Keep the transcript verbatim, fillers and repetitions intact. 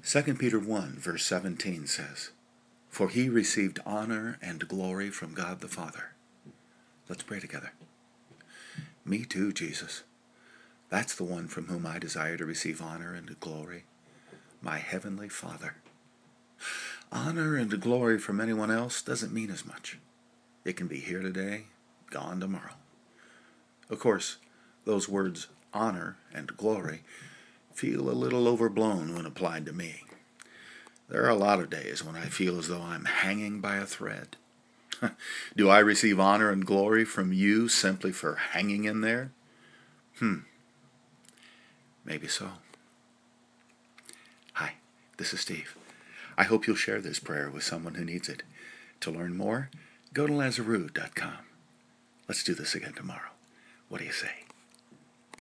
Second Peter one, verse seventeen says, "For he received honor and glory from God the Father." Let's pray together. Me too, Jesus. That's the one from whom I desire to receive honor and glory, my heavenly Father. Honor and glory from anyone else doesn't mean as much. It can be here today, gone tomorrow. Of course, those words honor and glory feel a little overblown when applied to me. There are a lot of days when I feel as though I'm hanging by a thread. Do I receive honor and glory from you simply for hanging in there? Hmm, maybe so. Hi, this is Steve. I hope you'll share this prayer with someone who needs it. To learn more, go to Lazaroo dot com. Let's do this again tomorrow. What do you say?